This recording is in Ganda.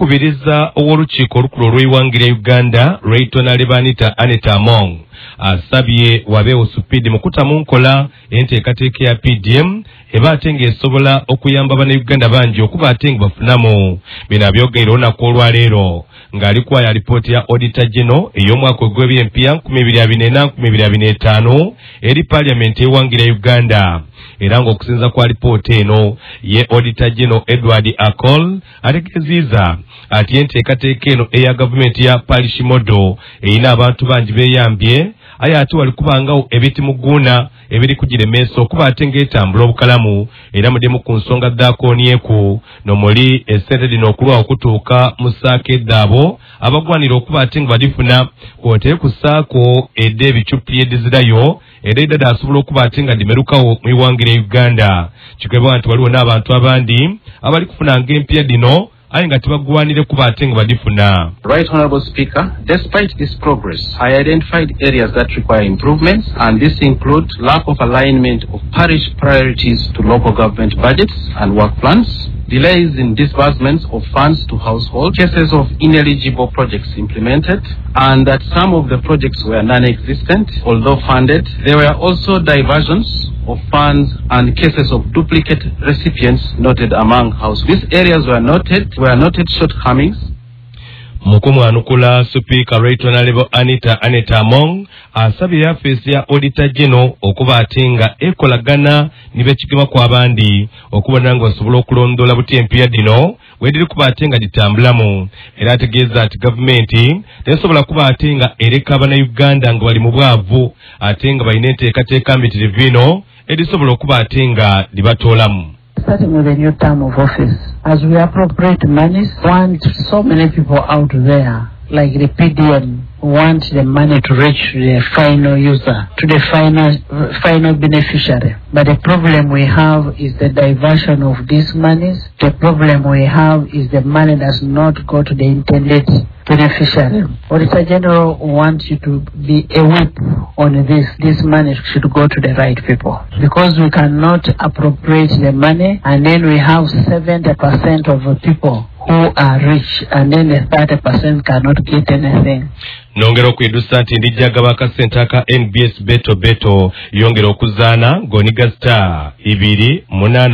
kubiriza ow'olukiiko olukulu olw'eggwanga Uganda Lw'Itonale Anita Among asabye wabeewo supidi mu kutamu nkola enteekateeka ya PDM eba ate ng'esobola okuyamba Bannayuganda bangi okuba ate nga bafunamu. Bino abyogeire olunaku olwaleero ng'ali kwaya alipooti ya Auditor General ey'omwaka ogw'ebyempya 2024-2025 eri Paalamenti y'eggwanga Uganda. Era ng'okusinza kwa alipooti eno ye Auditor General Edward Akol ategeezezza ati enteekateeka eno eya gavumenti ya Palishimodo erina abantu bangi beeyambye aye ate walikubangawo ebitimuguuna ebiri kugiremeesa okuba ate ng'etambula obukalamu era muddemu ku nsonga dhaakoonyeku nomuli essente lino okulwa okutuuka mu ssaako eddaabo abagwanira okuba ate nga balifuna kwotere ku ssaako edda ebicupi eddizirayo era eddada asobola okuba ate nga limerukawo mu eggwanga Uganda. Kigambibwa nti waliwo n'abantu abandi abali kufunanga empya dino aye nga tebagwanire kuba ate nga balifuna. Right Honorable Speaker, despite this progress, I identified areas that require improvements, and this include lack of alignment of parish priorities to local government budgets and work plans, delays in disbursements of funds to households, cases of ineligible projects implemented, and that some of the projects were non-existent, although funded. There were also diversions of funds and cases of duplicate recipients noted among households. These areas were noted shortcomings. Mukumwanukula Speaker Lw'Itonale Anita Among asabye yafeesi ya Auditor General okuba ate nga ekolagana ne beekigema kw'abandi okubona nga basobola okulondoola buti empya dino wediri kuba ate nga ditambulamu. Era ategeeza ati gavumenti tesobola kuba ate nga ereka Bannayuganda nga bali mu bwavu ate nga balina enteekateeka mbitirivu ino erisobola okuba ate nga libatoolamu. Starting with a new term of office, as we appropriate monies, want so many people out there, like the PDM, want the money to reach the final user, to the final beneficiary. But the problem we have is the diversion of these monies. The problem we have is the money does not go to the intended beneficiary. Auditor General wants you to be a whip on this. This money should go to the right people. Because we cannot appropriate the money and then we have 70% of the people who are rich and then the 30% cannot get anything. Nongera okwidusa nti ndijjaga bakasente aka NBS Beto yongera okuzaana ng'oniga star 2 8